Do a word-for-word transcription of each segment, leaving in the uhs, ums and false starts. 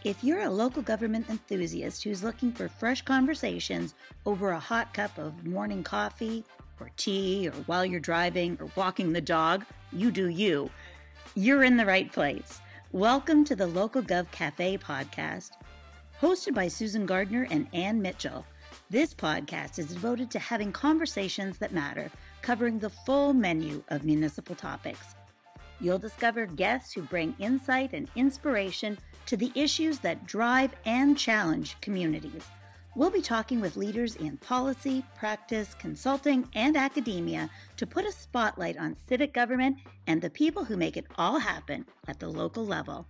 If you're a local government enthusiast who's looking for fresh conversations over a hot cup of morning coffee or tea or while you're driving or walking the dog, you do you. You're in the right place. Welcome to the Local Gov Cafe podcast. Hosted by Susan Gardner and Ann Mitchell, this podcast is devoted to having conversations that matter, covering the full menu of municipal topics. You'll discover guests who bring insight and inspiration to the issues that drive and challenge communities. We'll be talking with leaders in policy, practice, consulting, and academia to put a spotlight on civic government and the people who make it all happen at the local level.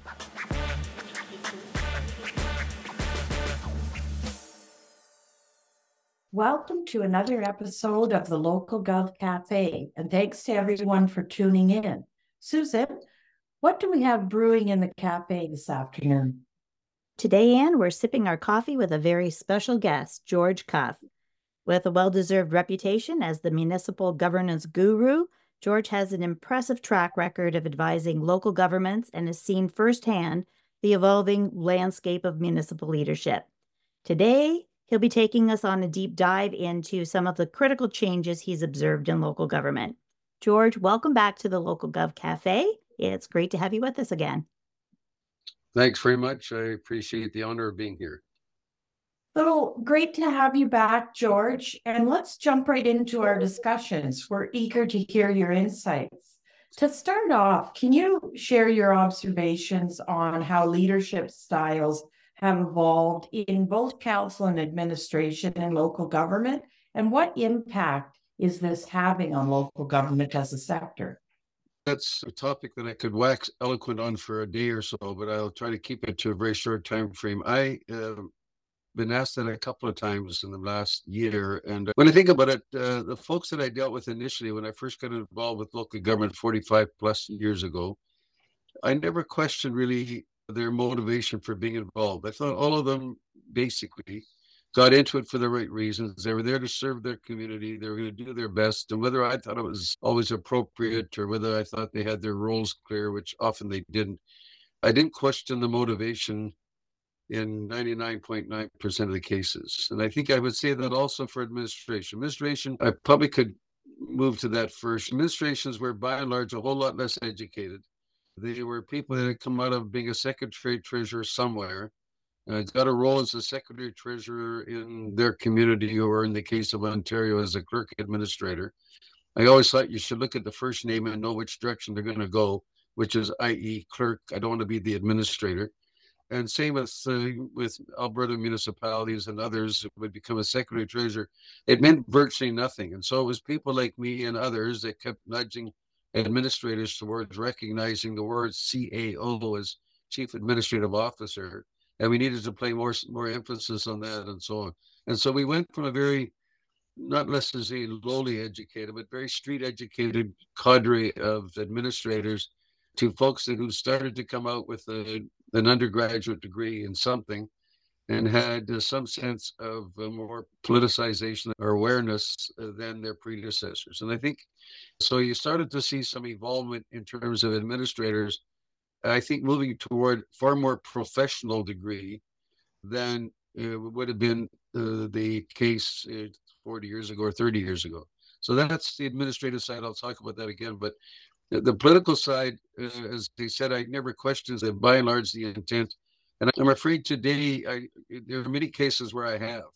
Welcome to another episode of the Local Gov Cafe, and thanks to everyone for tuning in. Susan, what do we have brewing in the cafe this afternoon? Today, Anne, we're sipping our coffee with a very special guest, George Cuff. With a well-deserved reputation as the municipal governance guru, George has an impressive track record of advising local governments and has seen firsthand the evolving landscape of municipal leadership. Today, he'll be taking us on a deep dive into some of the critical changes he's observed in local government. George, welcome back to the Local Gov Cafe. It's great to have you with us again. Thanks very much. I appreciate the honor of being here. So great to have you back, George. And let's jump right into our discussions. We're eager to hear your insights. To start off, can you share your observations on how leadership styles have evolved in both council and administration and local government? And what impact is this having on local government as a sector? That's a topic that I could wax eloquent on for a day or so, but I'll try to keep it to a very short time frame. I have uh, been asked that a couple of times in the last year. And when I think about it, uh, the folks that I dealt with initially when I first got involved with local government forty-five plus years ago, I never questioned really their motivation for being involved. I thought all of them basically got into it for the right reasons. They were there to serve their community. They were going to do their best. And whether I thought it was always appropriate or whether I thought they had their roles clear, which often they didn't, I didn't question the motivation in ninety-nine point nine percent of the cases. And I think I would say that also for administration. Administration, I probably could move to that first. Administrations were by and large a whole lot less educated. They were people that had come out of being a secretary treasurer somewhere. Uh, got a role as a secretary treasurer in their community, or in the case of Ontario, as a clerk administrator. I always thought you should look at the first name and know which direction they're going to go, which is that is clerk. I don't want to be the administrator. And same with uh, with Alberta municipalities and others who would become a secretary treasurer. It meant virtually nothing. And so it was people like me and others that kept nudging administrators towards recognizing the word C A O as Chief Administrative Officer. And we needed to play more more emphasis on that and so on. And so we went from a very, not necessarily lowly educated, but very street educated cadre of administrators to folks that who started to come out with a, an undergraduate degree in something and had uh, some sense of uh, more politicization or awareness uh, than their predecessors. And I think, so you started to see some evolvement in terms of administrators, I think, moving toward far more professional degree than uh, would have been uh, the case uh, forty years ago or thirty years ago. So that's the administrative side. I'll talk about that again. But the, the political side, uh, as they said, I never questioned that by and large the intent. And I'm afraid today I, there are many cases where I have,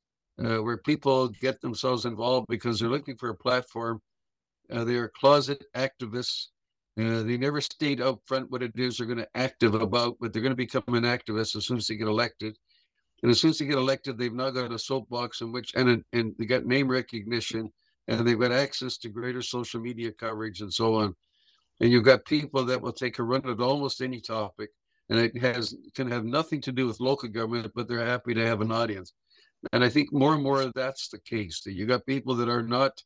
uh, where people get themselves involved because they're looking for a platform. Uh, they are closet activists. Uh, they never state up front what it is they're going to active about, but they're going to become an activist as soon as they get elected. And as soon as they get elected, they've now got a soapbox in which, and, and they got name recognition, and they've got access to greater social media coverage and so on. And you've got people that will take a run at almost any topic, and it has can have nothing to do with local government, but they're happy to have an audience. And I think more and more that's the case. That you got people that are not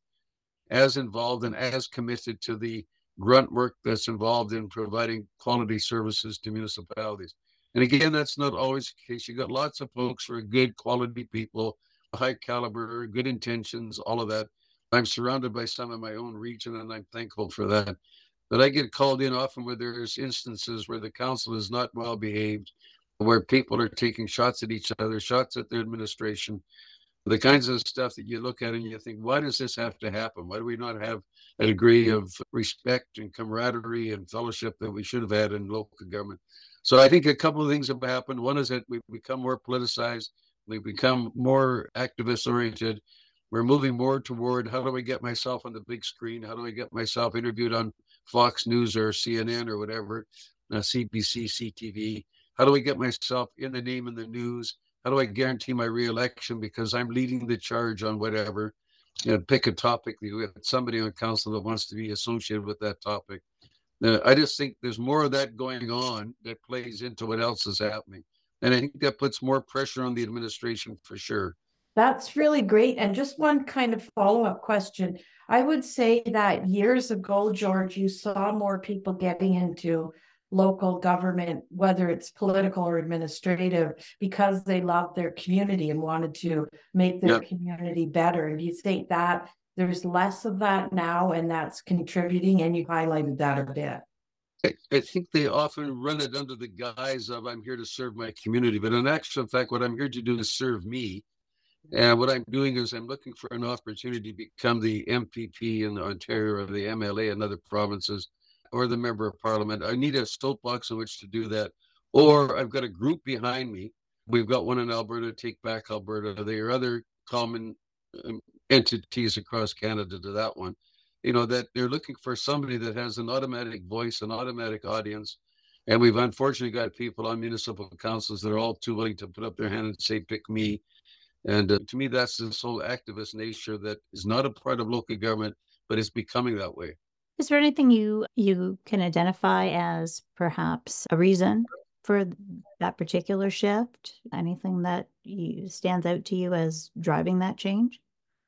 as involved and as committed to the grunt work that's involved in providing quality services to municipalities. And again, that's not always the case. You got lots of folks who are good quality people, high caliber, good intentions, all of that. I'm surrounded by some in my own region, and I'm thankful for that. But I get called in often where there's instances where the council is not well behaved, where people are taking shots at each other, shots at their administration, the kinds of stuff that you look at and you think, why does this have to happen? Why do we not have a degree of respect and camaraderie and fellowship that we should have had in local government? So I think a couple of things have happened. One is that we've become more politicized. We've become more activist oriented. We're moving more toward how do I get myself on the big screen? How do I get myself interviewed on Fox News or C N N or whatever, uh, C B C, C T V? How do I get myself in the name in the news? How do I guarantee my reelection because I'm leading the charge on whatever? You know, pick a topic. You have somebody on council that wants to be associated with that topic. Uh, I just think there's more of that going on that plays into what else is happening. And I think that puts more pressure on the administration for sure. That's really great. And just one kind of follow-up question. I would say that years ago, George, you saw more people getting into local government, whether it's political or administrative, because they loved their community and wanted to make their yep. community better. And you think that there's less of that now, and that's contributing, and you highlighted that a bit. I, I think they often run it under the guise of I'm here to serve my community, but in actual fact, what I'm here to do is serve me. And what I'm doing is I'm looking for an opportunity to become the M P P in Ontario or the M L A in other provinces or the member of parliament. I need a soapbox in which to do that. Or I've got a group behind me. We've got one in Alberta, Take Back Alberta. There are other common um, entities across Canada to that one. You know, that they're looking for somebody that has an automatic voice, an automatic audience. And we've unfortunately got people on municipal councils that are all too willing to put up their hand and say, pick me. And uh, to me, that's this whole activist nature that is not a part of local government, but is becoming that way. Is there anything you you can identify as perhaps a reason for that particular shift? Anything that you, stands out to you as driving that change?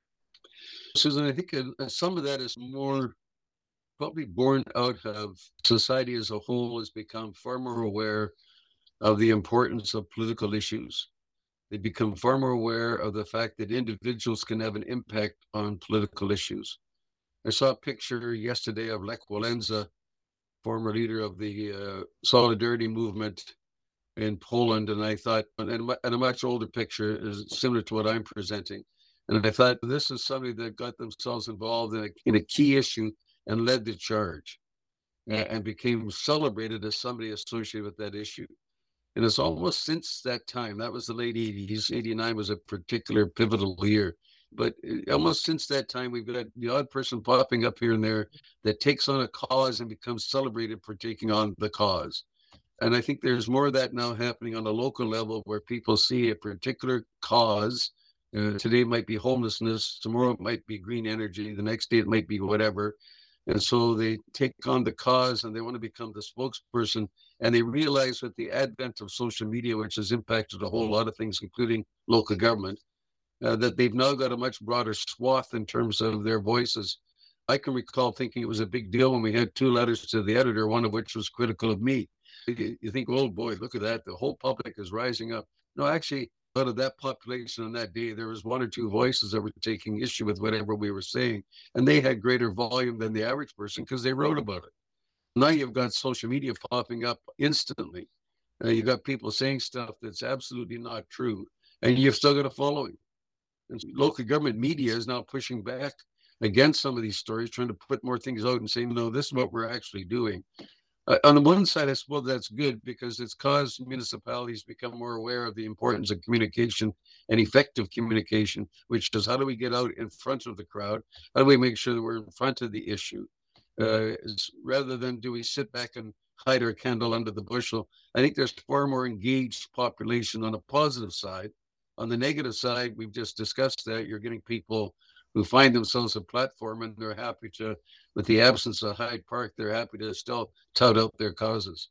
Susan, I think uh, some of that is more probably born out of society as a whole has become far more aware of the importance of political issues. They become far more aware of the fact that individuals can have an impact on political issues. I saw a picture yesterday of Lech Walesa, former leader of the uh, Solidarity movement in Poland, and I thought, and, and a much older picture is similar to what I'm presenting. And I thought, this is somebody that got themselves involved in a, in a key issue and led the charge uh, and became celebrated as somebody associated with that issue. And it's almost since that time, that was the late eighties, eighty-nine was a particular pivotal year. But almost since that time, we've got the odd person popping up here and there that takes on a cause and becomes celebrated for taking on the cause. And I think there's more of that now happening on a local level where people see a particular cause. Uh, today it might be homelessness, tomorrow it might be green energy, the next day it might be whatever. And so they take on the cause and they want to become the spokesperson. And they realize with the advent of social media, which has impacted a whole lot of things, including local government, uh, that they've now got a much broader swath in terms of their voices. I can recall thinking it was a big deal when we had two letters to the editor, one of which was critical of me. You think, oh boy, look at that. The whole public is rising up. No, actually, out of that population on that day, there was one or two voices that were taking issue with whatever we were saying. And they had greater volume than the average person because they wrote about it. Now you've got social media popping up instantly. Uh, you've got people saying stuff that's absolutely not true, and you've still got a following. And local government media is now pushing back against some of these stories, trying to put more things out and saying, no, this is what we're actually doing. Uh, on the one side, I suppose that's good because it's caused municipalities to become more aware of the importance of communication and effective communication, which is how do we get out in front of the crowd? How do we make sure that we're in front of the issue? Uh, rather than do we sit back and hide our candle under the bushel? I think there's far more engaged population on a positive side. On the negative side, we've just discussed that you're getting people who find themselves a platform and they're happy to, with the absence of Hyde Park, they're happy to still tout out their causes.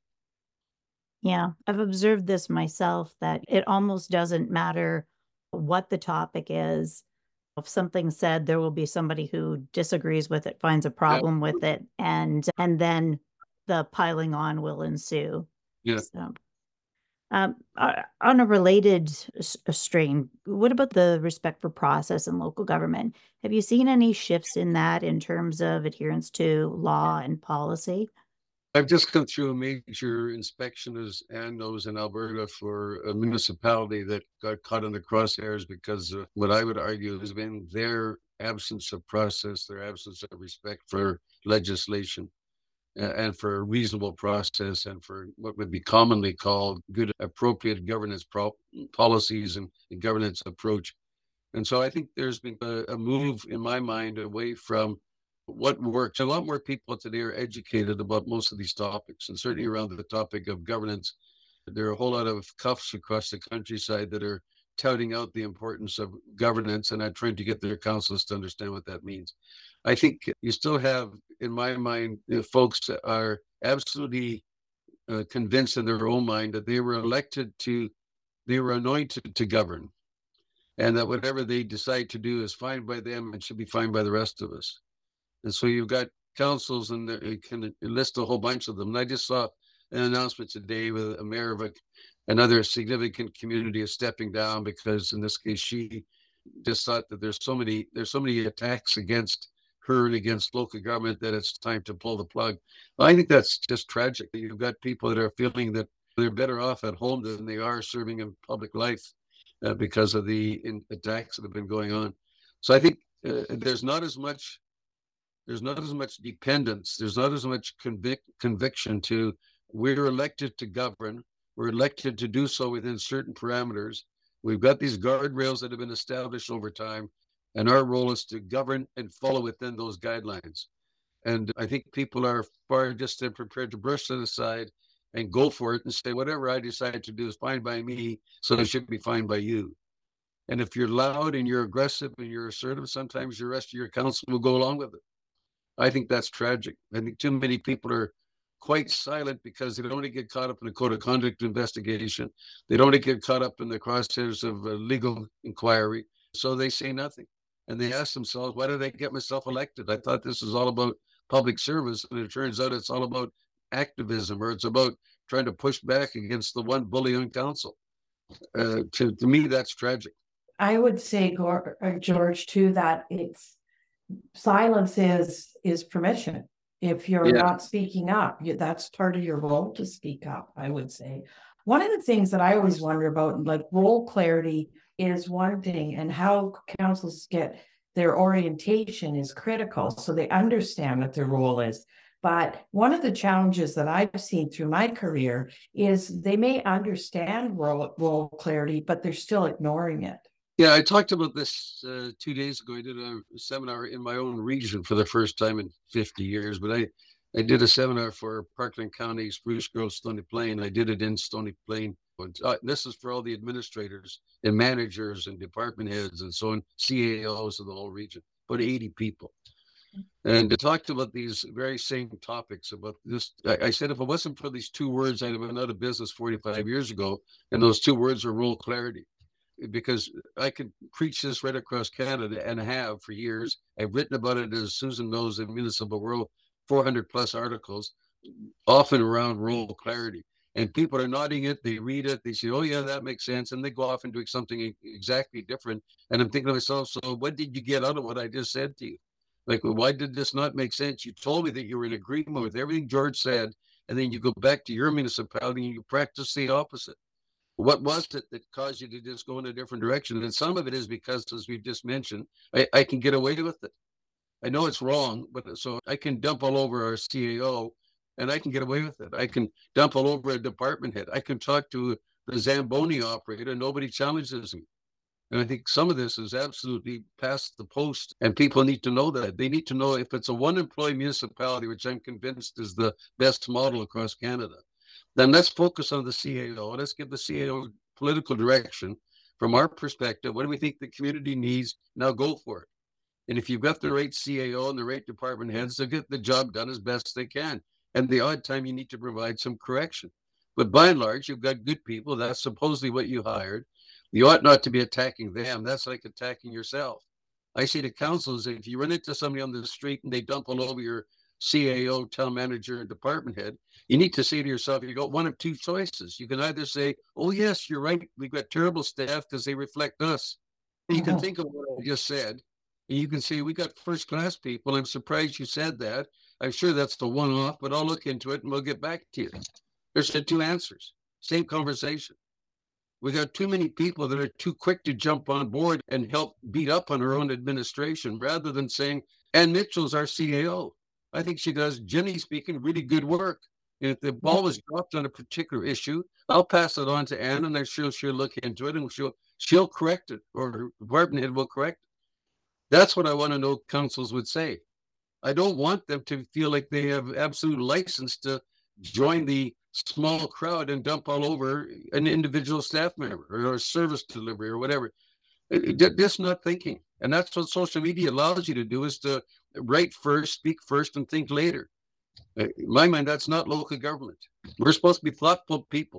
Yeah, I've observed this myself, that it almost doesn't matter what the topic is. If something's said, there will be somebody who disagrees with it, finds a problem yeah. with it, and and then the piling on will ensue. Yeah. So, um, on a related strain, what about the respect for process in local government? Have you seen any shifts in that in terms of adherence to law and policy? I've just come through a major inspection, as Ann knows, in Alberta for a municipality that got caught in the crosshairs because of what I would argue has been their absence of process, their absence of respect for legislation and for a reasonable process and for what would be commonly called good, appropriate governance pro- policies and, and governance approach. And so I think there's been a, a move in my mind away from what works. A lot more people today are educated about most of these topics, and certainly around the topic of governance. There are a whole lot of cuffs across the countryside that are touting out the importance of governance and are trying to get their councils to understand what that means. I think you still have, in my mind, folks that are absolutely uh, convinced in their own mind that they were elected to, they were anointed to govern, and that whatever they decide to do is fine by them and should be fine by the rest of us. And so you've got councils, and you can list a whole bunch of them. And I just saw an announcement today with a mayor of a, another significant community is stepping down because, in this case, she just thought that there's so many there's so many attacks against her and against local government that it's time to pull the plug. I think that's just tragic. You've got people that are feeling that they're better off at home than they are serving in public life uh, because of the in, attacks that have been going on. So I think uh, there's not as much there's not as much dependence. There's not as much convic- conviction to we're elected to govern. We're elected to do so within certain parameters. We've got these guardrails that have been established over time, and our role is to govern and follow within those guidelines. And I think people are far just prepared to brush that aside and go for it and say, whatever I decide to do is fine by me, so it should be fine by you. And if you're loud and you're aggressive and you're assertive, sometimes the rest of your council will go along with it. I think that's tragic. I think too many people are quite silent because they don't want to get caught up in a code of conduct investigation. They don't want to get caught up in the crosshairs of a legal inquiry. So they say nothing. And they ask themselves, why did I get myself elected? I thought this was all about public service. And it turns out it's all about activism, or it's about trying to push back against the one bully on council. Uh, to, to me, that's tragic. I would say, George, too, that it's silence is is permission. If you're yeah. not speaking up, you, that's part of your role to speak up, I would say. One of the things that I always wonder about, like role clarity is one thing, and how councils get their orientation is critical, so they understand what their role is. But one of the challenges that I've seen through my career is they may understand role, role clarity, but they're still ignoring it. Yeah, I talked about this uh, two days ago. I did a seminar in my own region for the first time in fifty years, but I, I did a seminar for Parkland County, Spruce Grove, Stony Plain. I did it in Stony Plain. Uh, this is for all the administrators and managers and department heads and so on, C A Os of the whole region, about eighty people. And I talked about these very same topics about this. I, I said, if it wasn't for these two words, I'd have been out of business forty-five years ago. And those two words are role clarity. Because I could preach this right across Canada and have for years. I've written about it, as Susan knows, in Municipal World, four hundred plus articles, often around role clarity. And people are nodding it, they read it, they say, oh yeah, that makes sense. And they go off and do something exactly different. And I'm thinking to myself, so what did you get out of what I just said to you? Like, well, why did this not make sense? You told me that you were in agreement with everything George said, and then you go back to your municipality and you practice the opposite. What was it that caused you to just go in a different direction? And some of it is because, as we've just mentioned, I, I can get away with it. I know it's wrong, but so I can dump all over our C A O and I can get away with it. I can dump all over a department head. I can talk to the Zamboni operator and nobody challenges me. And I think some of this is absolutely past the post, and people need to know that. They need to know if it's a one-employee municipality, which I'm convinced is the best model across Canada, then let's focus on the C A O. Let's give the C A O political direction from our perspective. What do we think the community needs? Now go for it. And if you've got the right C A O and the right department heads, they'll get the job done as best they can. And the odd time you need to provide some correction. But by and large, you've got good people. That's supposedly what you hired. You ought not to be attacking them. That's like attacking yourself. I say to councils, if you run into somebody on the street and they dump all over your C A O, town manager, and department head, you need to say to yourself, you got one of two choices. You can either say, oh, yes, you're right. We've got terrible staff because they reflect us. You can think of what I just said, And you can say, we got first class people. I'm surprised you said that. I'm sure that's the one off, but I'll look into it and we'll get back to you. There's the two answers, same conversation. We got too many people that are too quick to jump on board and help beat up on our own administration rather than saying, Ann Mitchell's our C A O. I think she does, Jenny speaking, really good work. And if the ball was dropped on a particular issue, I'll pass it on to Ann, and I'm sure she'll look into it and she'll she'll correct it, or her department head will correct it. That's what I want to know councils would say. I don't want them to feel like they have absolute license to join the small crowd and dump all over an individual staff member or a service delivery or whatever. Just not thinking. And that's what social media allows you to do, is to write first, speak first, and think later. In my mind, that's not local government. We're supposed to be thoughtful people.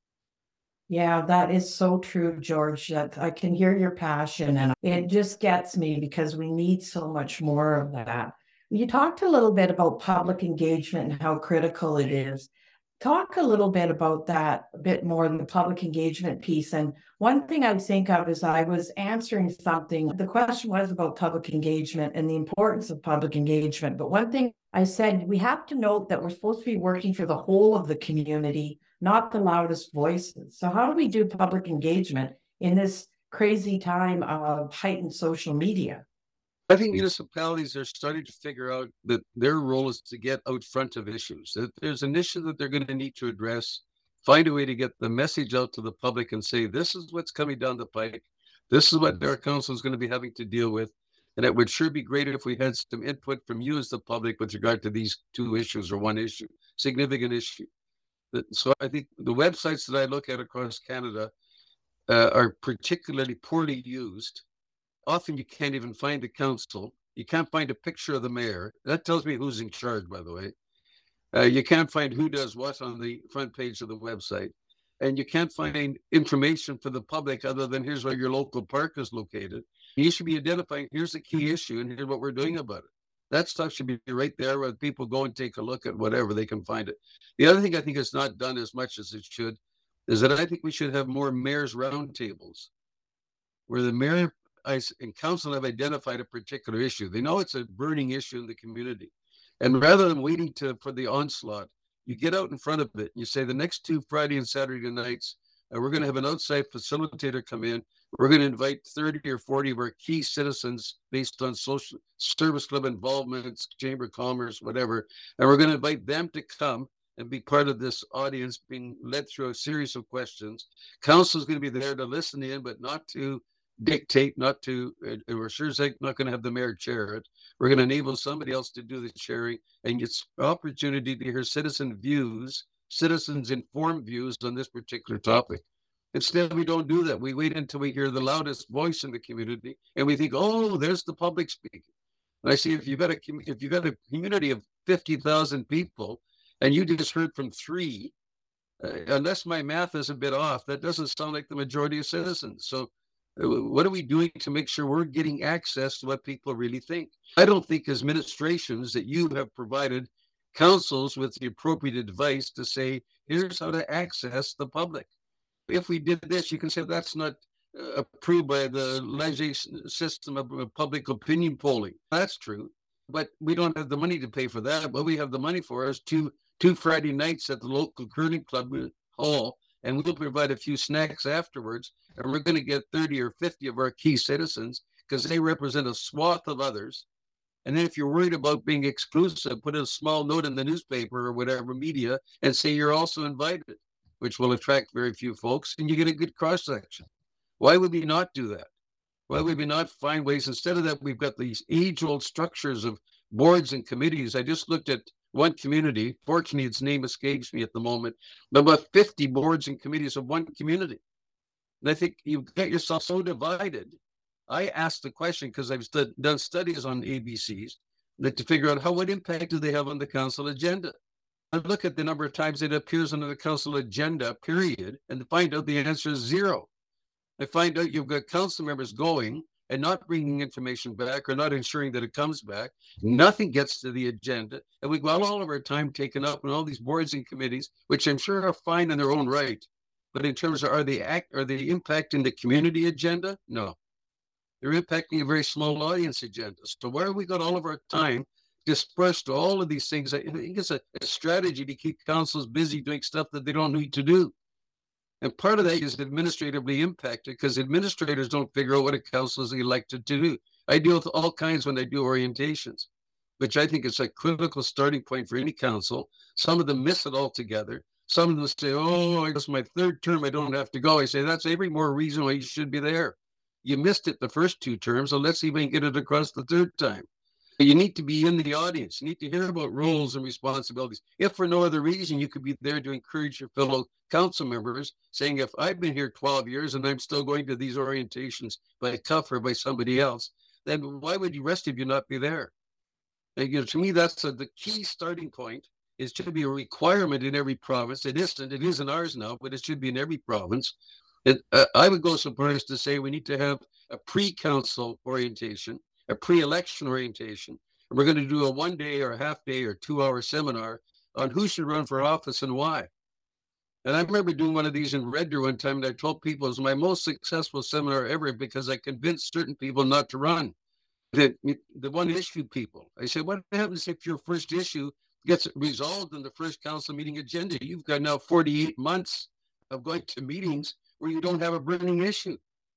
Yeah, that is so true, George. That I can hear your passion, and it just gets me because we need so much more of that. You talked a little bit about public engagement and how critical it is. Talk a little bit about that, a bit more than the public engagement piece. And one thing I think of is I was answering something. The question was about public engagement and the importance of public engagement. But one thing I said, we have to note that we're supposed to be working for the whole of the community, not the loudest voices. So how do we do public engagement in this crazy time of heightened social media? I think municipalities are starting to figure out that their role is to get out front of issues. That there's an issue that they're going to need to address, find a way to get the message out to the public and say, this is what's coming down the pike. This is what our council is going to be having to deal with. And it would sure be great if we had some input from you as the public with regard to these two issues, or one issue, significant issue. So I think the websites that I look at across Canada uh, are particularly poorly used. Often you can't even find the council. You can't find a picture of the mayor. That tells me who's in charge, by the way. Uh, you can't find who does what on the front page of the website. And you can't find information for the public other than here's where your local park is located. You should be identifying, here's the key issue and here's what we're doing about it. That stuff should be right there where people go and take a look at whatever, they can find it. The other thing I think is not done as much as it should is that I think we should have more mayor's roundtables where the mayor and council have identified a particular issue. They know it's a burning issue in the community. And rather than waiting to for the onslaught, you get out in front of it and you say, the next two Friday and Saturday nights, uh, we're going to have an outside facilitator come in. We're going to invite thirty or forty of our key citizens based on social service club involvements, chamber of commerce, whatever. And we're going to invite them to come and be part of this audience being led through a series of questions. Council is going to be there to listen in, but not to dictate, not to, uh, we're sure as heck not going to have the mayor chair it. We're going to enable somebody else to do the chairing, and it's opportunity to hear citizen views, citizens informed views on this particular topic. Instead, we don't do that. We wait until we hear the loudest voice in the community, and we think, oh, there's the public speaking. And I see if you've got a if you've got a community of fifty thousand people, and you just heard from three, uh, unless my math is a bit off, that doesn't sound like the majority of citizens. So what are we doing to make sure we're getting access to what people really think? I don't think as administrations that you have provided councils with the appropriate advice to say, here's how to access the public. If we did this, you can say that's not uh, approved by the legislation system of public opinion polling. That's true, but we don't have the money to pay for that. What we have the money for is two, two Friday nights at the local curling club hall, and we'll provide a few snacks afterwards, and we're going to get thirty or fifty of our key citizens because they represent a swath of others. And then if you're worried about being exclusive, put a small note in the newspaper or whatever media and say you're also invited, which will attract very few folks, and you get a good cross-section. Why would we not do that? Why would we not find ways? Instead of that, we've got these age-old structures of boards and committees. I just looked at one community, fortunately its name escapes me at the moment, but about fifty boards and committees of one community. And I think you've got yourself so divided. I asked the question because I've stud- done studies on A B Cs that to figure out how what impact do they have on the council agenda. I look at the number of times it appears on the council agenda, period, and find out the answer is zero. I find out you've got council members going and not bringing information back or not ensuring that it comes back. Nothing gets to the agenda. And we've got all of our time taken up in all these boards and committees, which I'm sure are fine in their own right. But in terms of are they act, are they impacting the community agenda? No. They're impacting a very small audience agenda. So why have we got all of our time dispersed to all of these things? I think it's a, a strategy to keep councils busy doing stuff that they don't need to do. And part of that is administratively impacted because administrators don't figure out what a council is elected to do. I deal with all kinds when I do orientations, which I think is a critical starting point for any council. Some of them miss it altogether. Some of them say, oh, it's my third term, I don't have to go. I say, that's every more reason why you should be there. You missed it the first two terms, so let's see if we can get it across the third time. You need to be in the audience. You need to hear about roles and responsibilities. If for no other reason, you could be there to encourage your fellow council members, saying, if I've been here twelve years and I'm still going to these orientations by Cuff or by somebody else, then why would the rest of you not be there? And, you know, to me, that's a, the key starting point. It should be a requirement in every province. It isn't. It is in ours now, but it should be in every province. It, uh, I would go so far as to say we need to have a pre-council orientation, a pre-election orientation. And we're going to do a one day or a half day or two hour seminar on who should run for office and why. And I remember doing one of these in Red Deer one time, and I told people it was my most successful seminar ever because I convinced certain people not to run. The, the one issue people. I said, what happens if your first issue gets resolved in the first council meeting agenda? You've got now forty-eight months of going to meetings where you don't have a burning issue.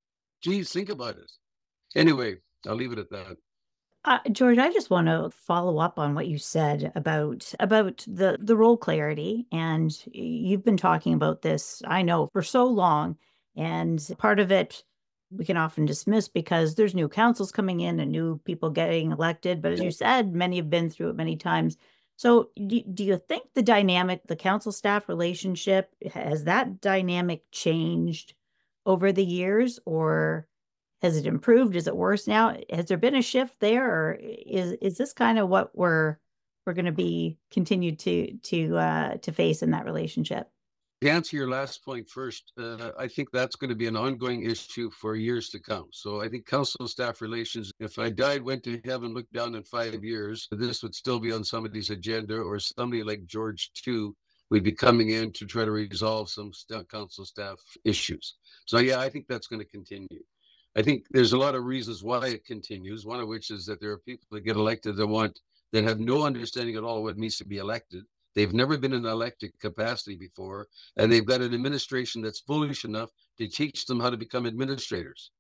Geez, think about it. Anyway, I'll leave it at that. Uh, George, I just want to follow up on what you said about about the the role clarity, and you've been talking about this, I know, for so long, and part of it we can often dismiss because there's new councils coming in and new people getting elected. But as you said, many have been through it many times. So do, do you think the dynamic, the council staff relationship, has that dynamic changed over the years, or has it improved? Is it worse now? Has there been a shift there, or is is this kind of what we're we're going to be continued to to uh, to face in that relationship? To answer your last point first, uh, I think that's going to be an ongoing issue for years to come. So I think council staff relations, if I died, went to heaven, looked down in five years, this would still be on somebody's agenda, or somebody like George too would be coming in to try to resolve some st- council staff issues. So yeah, I think that's going to continue. I think there's a lot of reasons why it continues, one of which is that there are people that get elected that want, that have no understanding at all of what it means to be elected. They've never been in an elected capacity before, and they've got an administration that's foolish enough to teach them how to become administrators.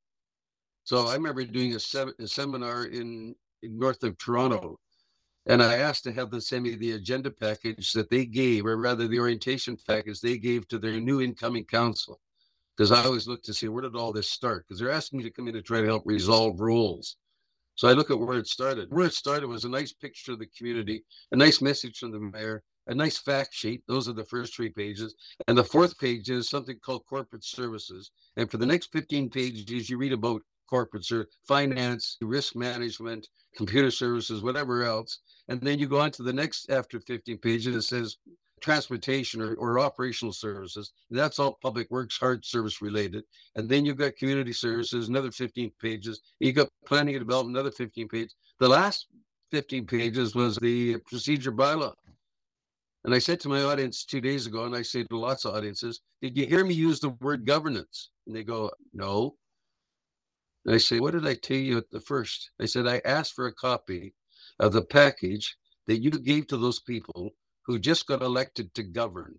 So I remember doing a, se- a seminar in, in north of Toronto, and I asked to have them send me the agenda package that they gave, or rather the orientation package they gave to their new incoming council. Because I always look to see, where did all this start? Because they're asking me to come in to try to help resolve rules. So I look at where it started. Where it started was a nice picture of the community, a nice message from the mayor, a nice fact sheet. Those are the first three pages. And the fourth page is something called corporate services. And for the next fifteen pages, you read about corporate service, finance, risk management, computer services, whatever else. And then you go on to the next, after fifteen pages, it says transportation or, or operational services. That's all public works, hard service related. And then you've got community services, another fifteen pages. You got planning and development, another fifteen pages. The last fifteen pages was the procedure bylaw. And I said to my audience two days ago, and I say to lots of audiences, did you hear me use the word governance? And they go, no. And I say, what did I tell you at the first? I said, I asked for a copy of the package that you gave to those people who just got elected to govern.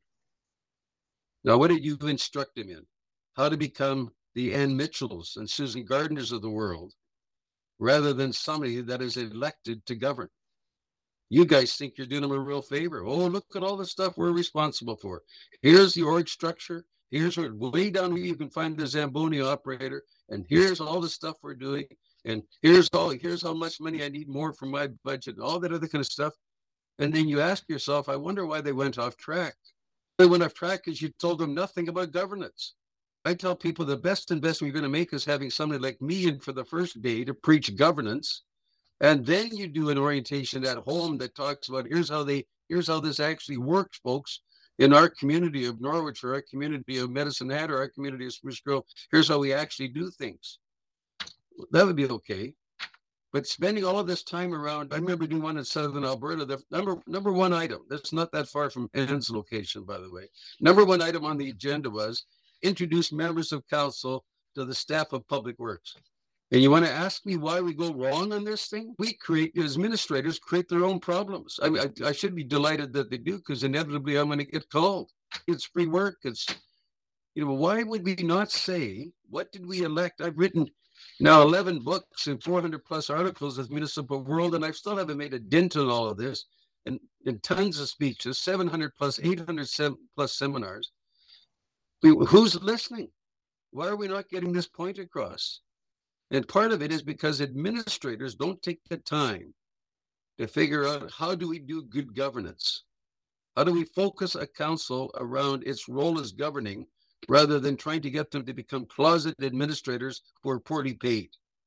Now, what did you instruct them in? How to become the Ann Mitchells and Susan Gardners of the world, rather than somebody that is elected to govern. You guys think you're doing them a real favor. Oh, look at all the stuff we're responsible for. Here's the org structure. Here's where, way down here you can find the Zamboni operator. And here's all the stuff we're doing. And here's all, here's how much money I need more for my budget, all that other kind of stuff. And then you ask yourself, I wonder why they went off track. They went off track because you told them nothing about governance. I tell people the best investment you're going to make is having somebody like me in for the first day to preach governance. And then you do an orientation at home that talks about here's how they, here's how this actually works, folks. In our community of Norwich, or our community of Medicine Hat, or our community of Spruce Grove, here's how we actually do things. That would be okay. But spending all of this time around, I remember doing one in Southern Alberta, the number number one item, that's not that far from Ann's location, by the way. Number one item on the agenda was introduce members of council to the staff of public works. And you want to ask me why we go wrong on this thing? We create, as administrators, create their own problems. I mean, I, I should be delighted that they do, because inevitably I'm going to get called. It's free work. It's, you know, why would we not say, what did we elect? I've written now eleven books and four hundred plus articles as Municipal World, and I still haven't made a dent in all of this. And, and tons of speeches, seven hundred plus, eight hundred plus seminars. We, who's listening? Why are we not getting this point across? And part of it is because administrators don't take the time to figure out, how do we do good governance? How do we focus a council around its role as governing, rather than trying to get them to become closet administrators who are poorly paid?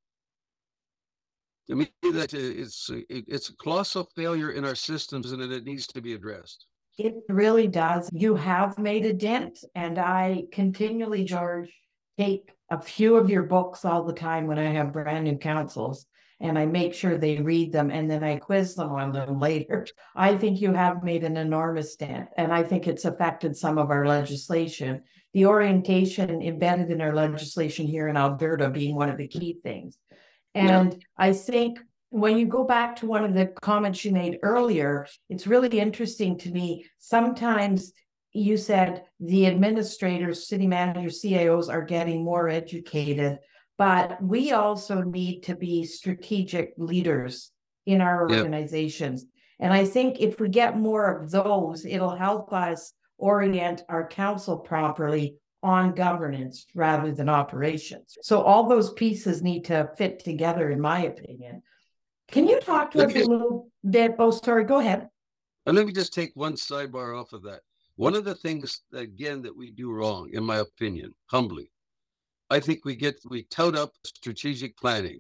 To me, that it's, it's a colossal failure in our systems, and it needs to be addressed. It really does. You have made a dent, and I continually, George, take a few of your books all the time when I have brand new councils, and I make sure they read them, and then I quiz them on them later. I think you have made an enormous dent, and I think it's affected some of our legislation. The orientation embedded in our legislation here in Alberta being one of the key things. And yeah. I think when you go back to one of the comments you made earlier, it's really interesting to me. Sometimes you said the administrators, city managers, C I Os are getting more educated, but we also need to be strategic leaders in our Yep. organizations. And I think if we get more of those, it'll help us orient our council properly on governance rather than operations. So all those pieces need to fit together, in my opinion. Can you talk to us a little bit? Oh, sorry, go ahead. And let me just take one sidebar off of that. One of the things, again, that we do wrong, in my opinion, humbly, I think we get, we tout up strategic planning,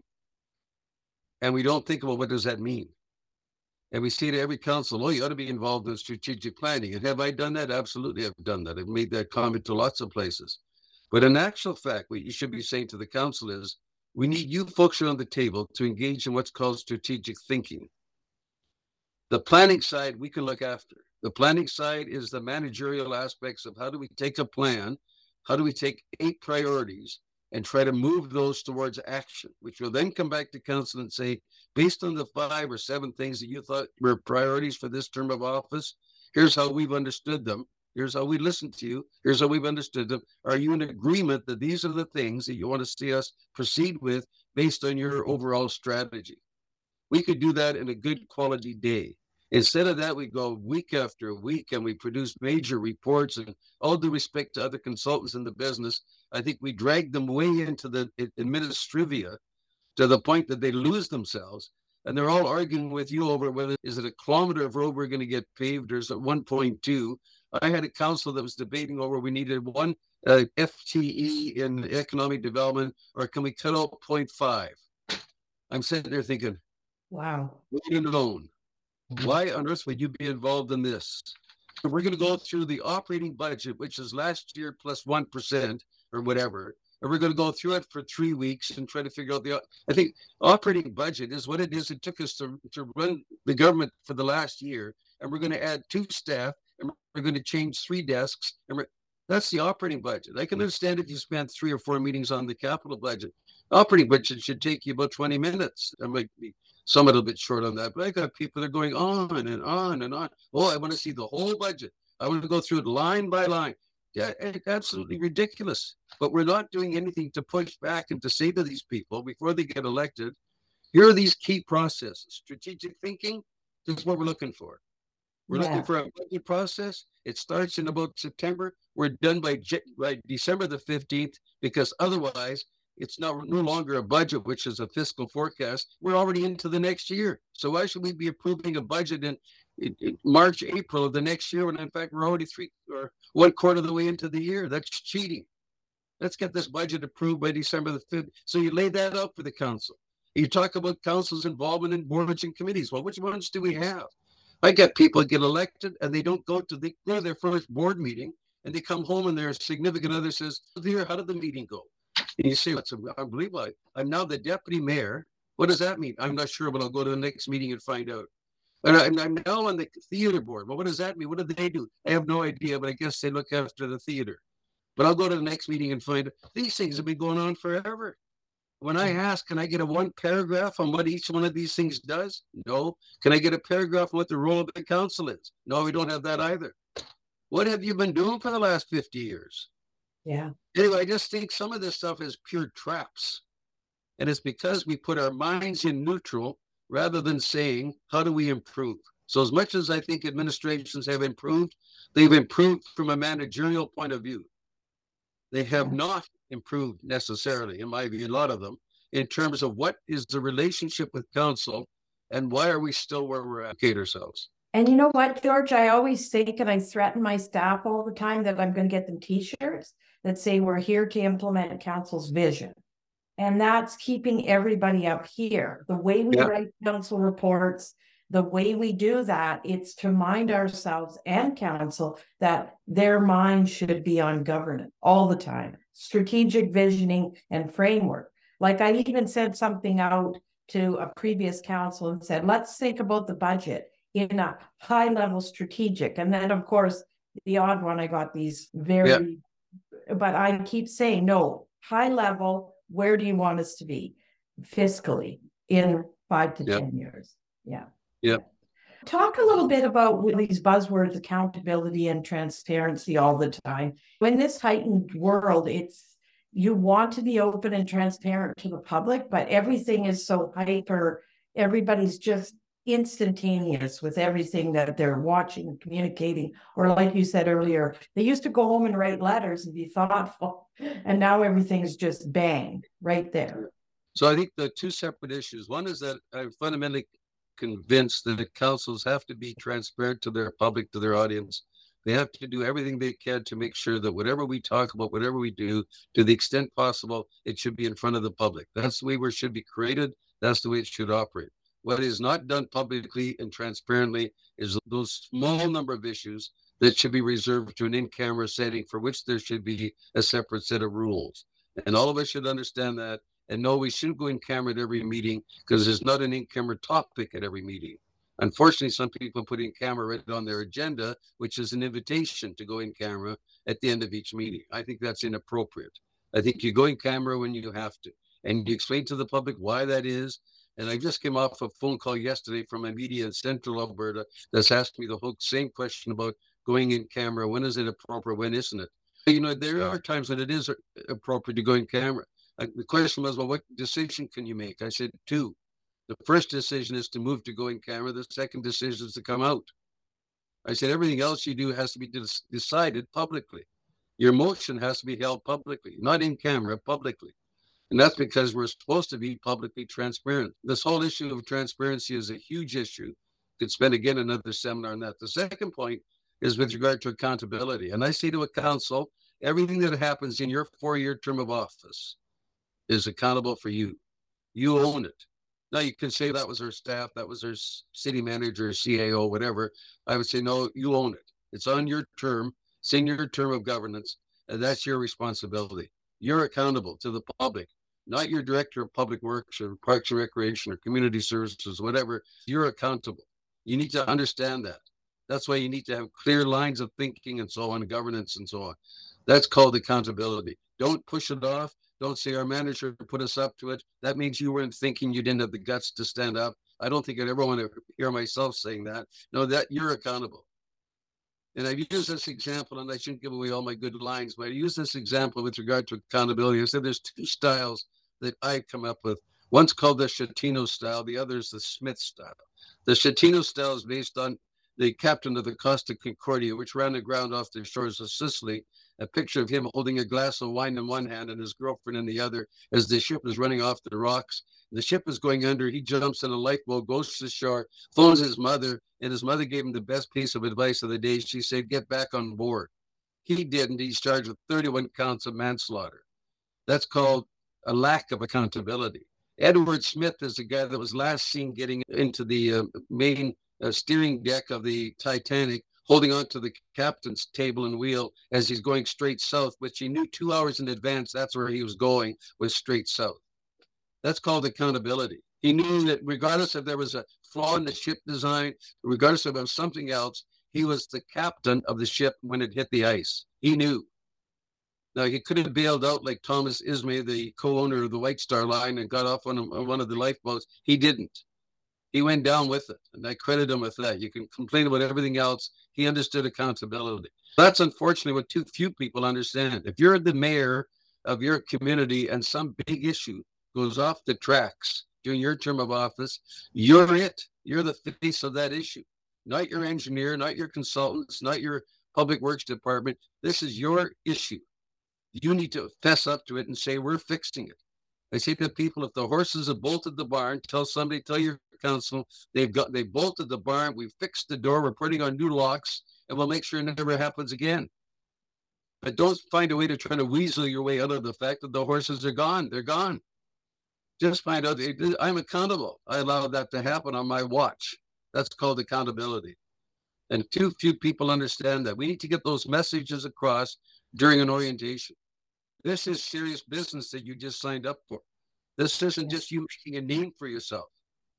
and we don't think about what does that mean. And we say to every council, oh, you ought to be involved in strategic planning. And have I done that? Absolutely, I've done that. I've made that comment to lots of places. But in actual fact, what you should be saying to the council is, we need you folks around the table to engage in what's called strategic thinking. The planning side we can look after. The planning side is the managerial aspects of how do we take a plan, how do we take eight priorities and try to move those towards action, which will then come back to council and say, based on the five or seven things that you thought were priorities for this term of office, here's how we've understood them. Here's how we listened to you. Here's how we've understood them. Are you in agreement that these are the things that you want to see us proceed with based on your overall strategy? We could do that in a good quality day. Instead of that, we go week after week and we produce major reports, and all due respect to other consultants in the business, I think we drag them way into the administrivia to the point that they lose themselves. And they're all arguing with you over whether, is it a kilometer of road we're going to get paved, or is it one point two? I had a council that was debating over we needed one uh, F T E in economic development, or can we cut out zero point five? I'm sitting there thinking, wow, leave it alone. Why on earth would you be involved in this? We're going to go through the operating budget, which is last year plus one percent or whatever. And we're going to go through it for three weeks and try to figure out the, I think operating budget is what it is. It took us to, to run the government for the last year. And we're going to add two staff, and we're going to change three desks. And we're, that's the operating budget. I can understand if you spend three or four meetings on the capital budget. Operating budget should take you about twenty minutes. I might be some a little bit short on that, but I got people that are going on and on and on. Oh, I want to see the whole budget. I want to go through it line by line. Yeah, it's absolutely ridiculous. But we're not doing anything to push back and to say to these people before they get elected, here are these key processes. Strategic thinking, this is what we're looking for. We're yeah. looking for a budget process. It starts in about September. We're done by, by December the fifteenth, because otherwise it's now no longer a budget, which is a fiscal forecast. We're already into the next year. So why should we be approving a budget in, in, in March, April of the next year, when in fact we're already three or one quarter of the way into the year? That's cheating. Let's get this budget approved by December the fifth. So you lay that out for the council. You talk about council's involvement in boards and committees. Well, which ones do we have? I get people get elected and they don't go to, the, go to their first board meeting, and they come home and their significant other says, "Here, how did the meeting go?" And you say, "That's unbelievable. I'm now the deputy mayor. What does that mean?" "I'm not sure, but I'll go to the next meeting and find out." And I'm, I'm now on the theater board. "Well, what does that mean? What do they do?" "I have no idea, but I guess they look after the theater. But I'll go to the next meeting and find out." These things have been going on forever. When I ask, can I get a one paragraph on what each one of these things does? No. Can I get a paragraph on what the role of the council is? No, we don't have that either. What have you been doing for the last fifty years? Yeah. Anyway, I just think some of this stuff is pure traps. And it's because we put our minds in neutral rather than saying, how do we improve? So as much as I think administrations have improved, they've improved from a managerial point of view. They have Yeah. not improved necessarily, in my view, a lot of them, in terms of what is the relationship with council and why are we still where we're at, ourselves. And you know what, George, I always think, and I threaten my staff all the time, that I'm going to get them t-shirts that say we're here to implement council's vision. And that's keeping everybody up here. The way we Yeah. write council reports, the way we do that, it's to mind ourselves and council that their mind should be on governance all the time. Strategic visioning and framework. Like I even said something out to a previous council and said, let's think about the budget in a high level strategic. And then of course, the odd one, I got these very, yeah. But I keep saying, no, high level, where do you want us to be fiscally in five to yep. ten years? Yeah. Yeah. Talk a little bit about these buzzwords, accountability and transparency all the time. In this heightened world, it's you want to be open and transparent to the public, but everything is so hyper. Everybody's just instantaneous with everything that they're watching and communicating. Or like you said earlier, they used to go home and write letters and be thoughtful. And now everything is just bang right there. So I think the two separate issues. One is that I'm fundamentally convinced that the councils have to be transparent to their public, to their audience. They have to do everything they can to make sure that whatever we talk about, whatever we do, to the extent possible, it should be in front of the public. That's the way we should be created. That's the way it should operate. What is not done publicly and transparently is those small number of issues that should be reserved to an in-camera setting for which there should be a separate set of rules. And all of us should understand that. And no, we shouldn't go in camera at every meeting because there's not an in-camera topic at every meeting. Unfortunately, some people put in camera right on their agenda, which is an invitation to go in camera at the end of each meeting. I think that's inappropriate. I think you go in camera when you have to, and you explain to the public why that is. And I just came off a phone call yesterday from a media in Central Alberta that's asked me the whole same question about going in camera. When is it appropriate? When isn't it? You know, there are times when it is appropriate to go in camera. The question was, well, what decision can you make? I said, two. The first decision is to move to go in camera. The second decision is to come out. I said, everything else you do has to be decided publicly. Your motion has to be held publicly, not in camera, publicly. And that's because we're supposed to be publicly transparent. This whole issue of transparency is a huge issue. Could spend again another seminar on that. The second point is with regard to accountability. And I say to a council, everything that happens in your four-year term of office is accountable for you. You own it. Now you can say that was our staff, that was our city manager, C A O, whatever. I would say, no, you own it. It's on your term, it's in your term of governance, and that's your responsibility. You're accountable to the public, not your director of public works or parks and recreation or community services, whatever. You're accountable. You need to understand that. That's why you need to have clear lines of thinking and so on, governance and so on. That's called accountability. Don't push it off. Don't say our manager put us up to it. That means you weren't thinking, you didn't have the guts to stand up. I don't think I'd ever want to hear myself saying that. No, that you're accountable. And I've used this example, and I shouldn't give away all my good lines, but I use this example with regard to accountability. I said there's two styles that I've come up with. One's called the Schettino style. The other is the Smith style. The Schettino style is based on the captain of the Costa Concordia, which ran aground off the shores of Sicily. A picture of him holding a glass of wine in one hand and his girlfriend in the other as the ship is running off the rocks. The ship is going under. He jumps in a lifeboat, goes to the shore, phones his mother, and his mother gave him the best piece of advice of the day. She said, get back on board. He didn't. He's charged with thirty-one counts of manslaughter. That's called a lack of accountability. Edward Smith is the guy that was last seen getting into the uh, main uh, steering deck of the Titanic, holding on to the captain's table and wheel as he's going straight south, which he knew two hours in advance that's where he was going, was straight south. That's called accountability. He knew that regardless if there was a flaw in the ship design, regardless if it was something else, he was the captain of the ship when it hit the ice. He knew. Now, he could have bailed out like Thomas Ismay, the co-owner of the White Star Line, and got off on, a, on one of the lifeboats. He didn't. He went down with it, and I credit him with that. You can complain about everything else. He understood accountability. That's unfortunately what too few people understand. If you're the mayor of your community and some big issue goes off the tracks during your term of office, you're it. You're the face of that issue, not your engineer, not your consultants, not your public works department. This is your issue. You need to fess up to it and say, we're fixing it. I say to people, if the horses have bolted the barn, tell somebody, tell your council, they've got, they bolted the barn, we've fixed the door, we're putting on new locks, and we'll make sure it never happens again. But don't find a way to try to weasel your way out of the fact that the horses are gone. They're gone. Just find out, I'm accountable. I allowed that to happen on my watch. That's called accountability. And too few people understand that. We need to get those messages across during an orientation. This is serious business that you just signed up for. This isn't just you making a name for yourself.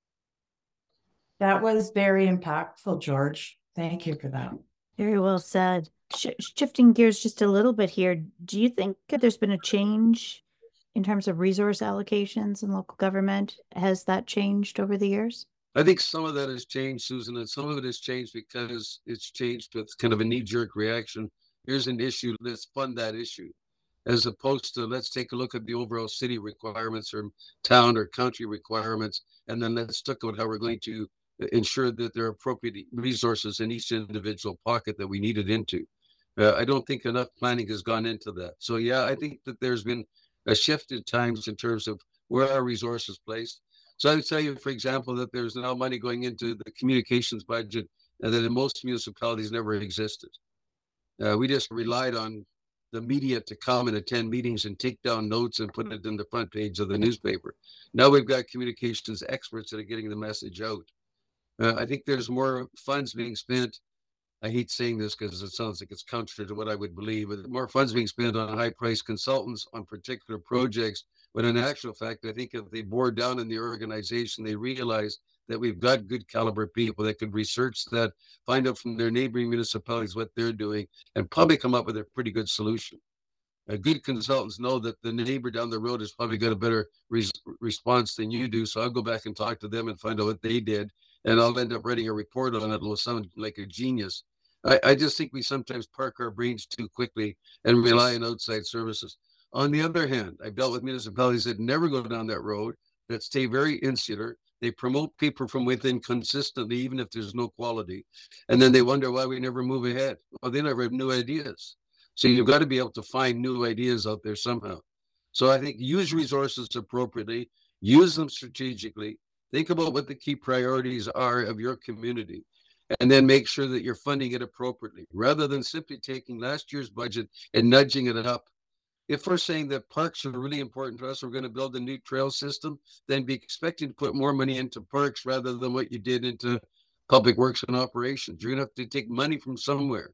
That was very impactful, George. Thank you for that. Very well said. Sh- shifting gears just a little bit here, do you think there's been a change in terms of resource allocations in local government? Has that changed over the years? I think some of that has changed, Susan, and some of it has changed because it's changed with kind of a knee-jerk reaction. Here's an issue, let's fund that issue, as opposed to let's take a look at the overall city requirements or town or county requirements, and then let's look at how we're going to ensure that there are appropriate resources in each individual pocket that we need it into. Uh, I don't think enough planning has gone into that. So yeah, I think that there's been a shift in times in terms of where our resources placed. So I would tell you, for example, that there's now money going into the communications budget and that in most municipalities never existed. Uh, we just relied on the media to come and attend meetings and take down notes and put it in the front page of the newspaper. Now we've got communications experts that are getting the message out. Uh, I think there's more funds being spent. I hate saying this because it sounds like it's counter to what I would believe, but more funds being spent on high-priced consultants on particular projects. But in actual fact, I think if they bore down in the organization, they realize that we've got good caliber people that could research that, find out from their neighboring municipalities what they're doing, and probably come up with a pretty good solution. Uh, good consultants know that the neighbor down the road has probably got a better res- response than you do. So I'll go back and talk to them and find out what they did. And I'll end up writing a report on it. It'll sound like a genius. I, I just think we sometimes park our brains too quickly and rely on outside services. On the other hand, I've dealt with municipalities that never go down that road, that stay very insular. They promote people from within consistently, even if there's no quality. And then they wonder why we never move ahead. Well, they never have new ideas. So you've got to be able to find new ideas out there somehow. So I think use resources appropriately, use them strategically, think about what the key priorities are of your community, and then make sure that you're funding it appropriately, rather than simply taking last year's budget and nudging it up. If we're saying that parks are really important to us, we're going to build a new trail system, then be expecting to put more money into parks rather than what you did into public works and operations. You're going to have to take money from somewhere,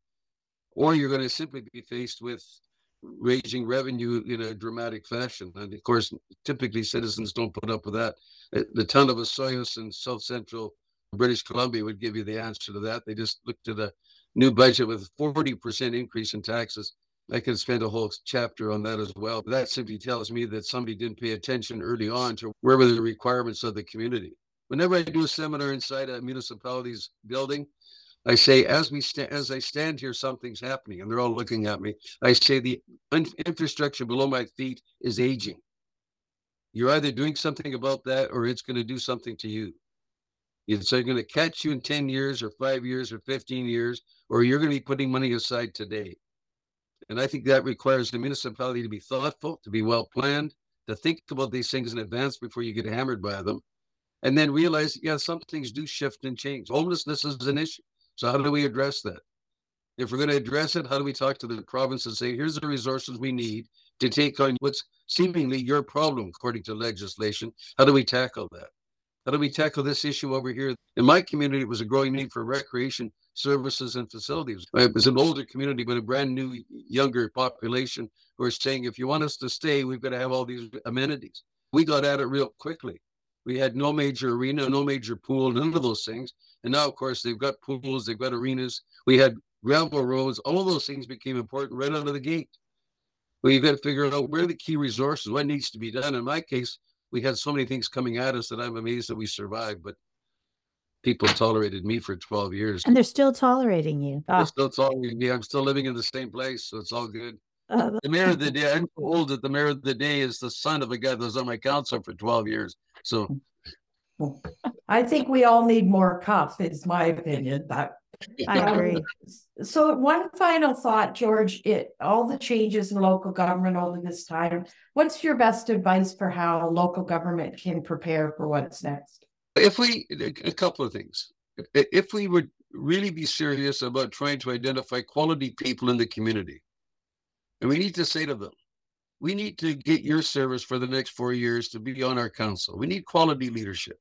or you're going to simply be faced with raising revenue in a dramatic fashion. And of course, typically citizens don't put up with that. The town of Osoyoos in South Central British Columbia would give you the answer to that. They just looked at a new budget with a forty percent increase in taxes. I could spend a whole chapter on that as well. That simply tells me that somebody didn't pay attention early on to where were the requirements of the community. Whenever I do a seminar inside a municipality's building, I say, as we sta- as I stand here, something's happening, and they're all looking at me. I say the un- infrastructure below my feet is aging. You're either doing something about that, or it's going to do something to you. It's either going to catch you in ten years, or five years, or fifteen years, or you're going to be putting money aside today. And I think that requires the municipality to be thoughtful, to be well planned, to think about these things in advance before you get hammered by them, and then realize, yeah, some things do shift and change. Homelessness is an issue. So how do we address that? If we're going to address it, how do we talk to the province and say, here's the resources we need to take on what's seemingly your problem, according to legislation? How do we tackle that? How do we tackle this issue over here? In my community, it was a growing need for recreation services and facilities. It was an older community, but a brand new, younger population who are saying, if you want us to stay, we've got to have all these amenities. We got at it real quickly. We had no major arena, no major pool, none of those things. And now, of course, they've got pools, they've got arenas. We had gravel roads. All of those things became important right out of the gate. Well, you've got to figure out where are the key resources, what needs to be done. In my case, we had so many things coming at us that I'm amazed that we survived, but people tolerated me for twelve years. And they're still tolerating you. They're Oh, still tolerating me. I'm still living in the same place, so it's all good. uh, The mayor of the day, I'm so old that the mayor of the day is the son of a guy that was on my council for twelve years. So I think we all need more cuff, is my opinion. But I agree. so one final thought, George, it all the changes in local government over this time. What's your best advice for how local government can prepare for what's next? if we, a couple of things, if we would really be serious about trying to identify quality people in the community, and we need to say to them, we need to get your service for the next four years to be on our council. We need quality leadership.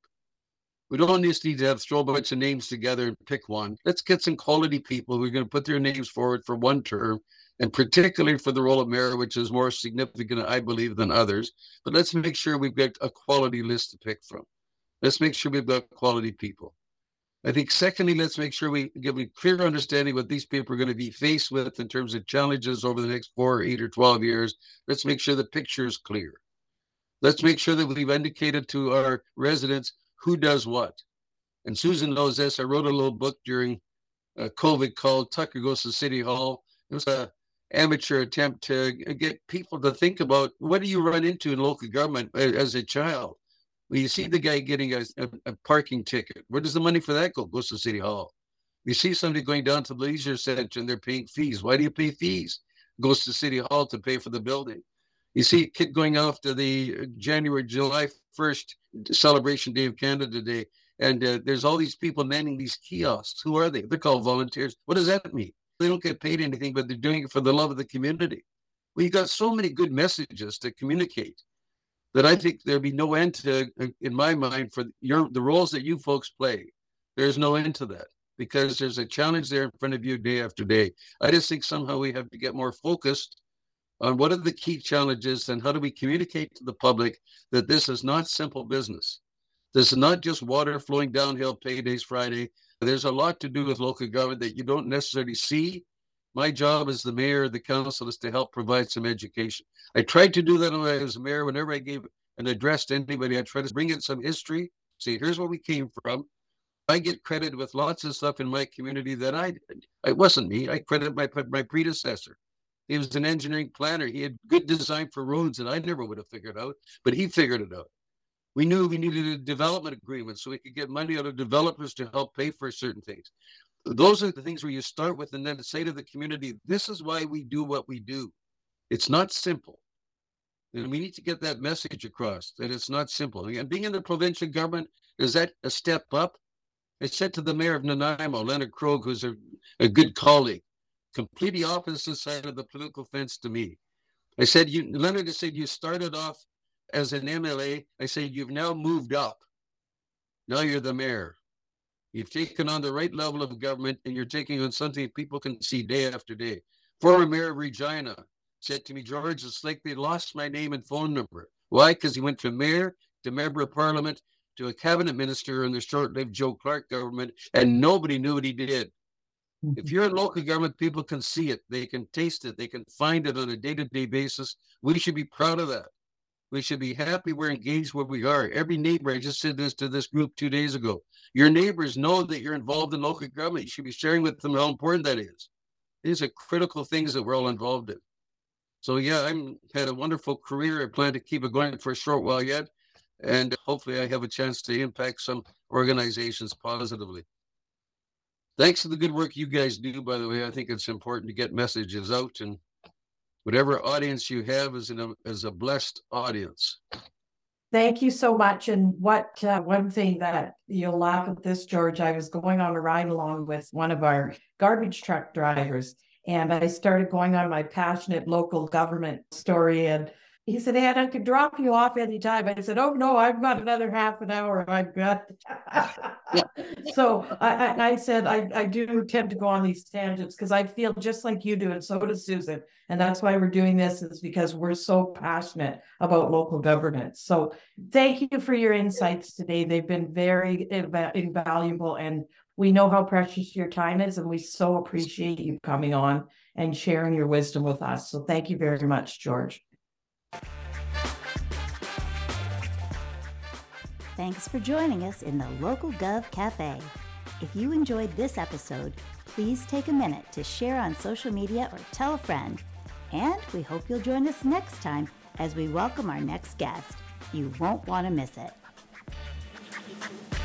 We don't just need to have throw a bunch of names together and pick one. Let's get some quality people who are going to put their names forward for one term, and particularly for the role of mayor, which is more significant, I believe, than others. But let's make sure we've got a quality list to pick from. Let's make sure we've got quality people. I think secondly, let's make sure we give a clear understanding what these people are going to be faced with in terms of challenges over the next four, eight, or twelve years. Let's make sure the picture is clear. Let's make sure that we've indicated to our residents who does what. And Susan knows this. I wrote a little book during uh, COVID called Tucker Goes to City Hall. It was an amateur attempt to get people to think about what do you run into in local government as a child. Well, you see the guy getting a, a, a parking ticket. Where does the money for that go? Goes to City Hall. You see somebody going down to the leisure center and they're paying fees. Why do you pay fees? Goes to City Hall to pay for the building. You see a kid going off to the January, July first celebration day of Canada Day, and uh, there's all these people manning these kiosks. Who are they? They're called volunteers. What does that mean? They don't get paid anything, but they're doing it for the love of the community. Well, you got so many good messages to communicate that I think there'd be no end to, in my mind, for your the roles that you folks play. There's no end to that because there's a challenge there in front of you day after day. I just think somehow we have to get more focused on what are the key challenges and how do we communicate to the public that this is not simple business. This is not just water flowing downhill paydays Friday. There's a lot to do with local government that you don't necessarily see. My job as the mayor of the council is to help provide some education. I tried to do that when I was mayor. Whenever I gave an address to anybody, I tried to bring in some history, say, here's where we came from. I get credit with lots of stuff in my community that I did. It wasn't me. I credit my, my predecessor. He was an engineering planner. He had good design for roads that I never would have figured out, but he figured it out. We knew we needed a development agreement so we could get money out of developers to help pay for certain things. Those are the things where you start with and then say to the community, this is why we do what we do. It's not simple. And we need to get that message across that it's not simple. And being in the provincial government, is that a step up? I said to the mayor of Nanaimo, Leonard Krogh, who's a, a good colleague, completely opposite side of the political fence to me. I said, you, Leonard, I said, you started off as an M L A. I said, you've now moved up. Now you're the mayor. You've taken on the right level of government and you're taking on something people can see day after day. Former Mayor of Regina said to me, George, it's like they lost my name and phone number. Why? Because he went from mayor to member of parliament to a cabinet minister in the short-lived Joe Clark government, and nobody knew what he did. Mm-hmm. If you're in local government, people can see it. They can taste it. They can find it on a day-to-day basis. We should be proud of that. We should be happy we're engaged where we are. Every neighbor, I just said this to this group two days ago. Your neighbors know that you're involved in local government. You should be sharing with them how important that is. These are critical things that we're all involved in. So yeah, I've had a wonderful career. I plan to keep it going for a short while yet. And hopefully I have a chance to impact some organizations positively. Thanks for the good work you guys do, by the way. I think it's important to get messages out, and whatever audience you have is, in a, is a blessed audience. Thank you so much. And what uh, one thing that you'll laugh at this, George, I was going on a ride along with one of our garbage truck drivers, and I started going on my passionate local government story, and he said, Ann, I could drop you off anytime. I said, oh, no, I've got another half an hour. I've got. So I, I said, I, I do tend to go on these tangents because I feel just like you do, and so does Susan. And that's why we're doing this, is because we're so passionate about local governance. So thank you for your insights today. They've been very invaluable, and We know how precious your time is, and we so appreciate you coming on and sharing your wisdom with us. So thank you very much, George. Thanks for joining us in the Local Gov Cafe. If you enjoyed this episode, please take a minute to share on social media or tell a friend. And we hope you'll join us next time as we welcome our next guest. You won't want to miss it.